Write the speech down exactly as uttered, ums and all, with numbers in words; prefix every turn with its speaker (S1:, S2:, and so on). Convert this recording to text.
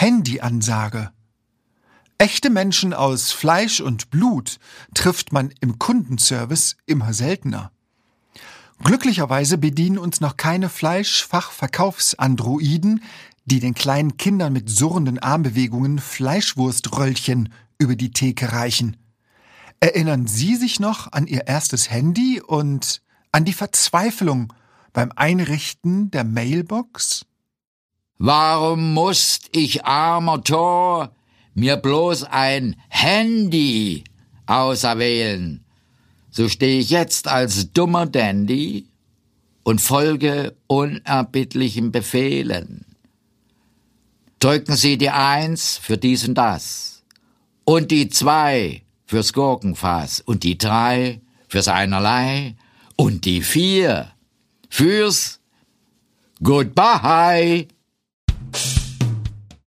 S1: Handyansage. Echte Menschen aus Fleisch und Blut trifft man im Kundenservice immer seltener. Glücklicherweise bedienen uns noch keine Fleischfachverkaufsandroiden, die den kleinen Kindern mit surrenden Armbewegungen Fleischwurströllchen über die Theke reichen. Erinnern Sie sich noch an Ihr erstes Handy und an die Verzweiflung beim Einrichten der Mailbox?
S2: Warum musst ich, armer Tor, mir bloß ein Handy auserwählen? So stehe ich jetzt als dummer Dandy und folge unerbittlichen Befehlen. Drücken Sie die Eins für dies und das und die Zwei fürs Gurkenfass und die Drei fürs Einerlei und die Vier fürs Goodbye.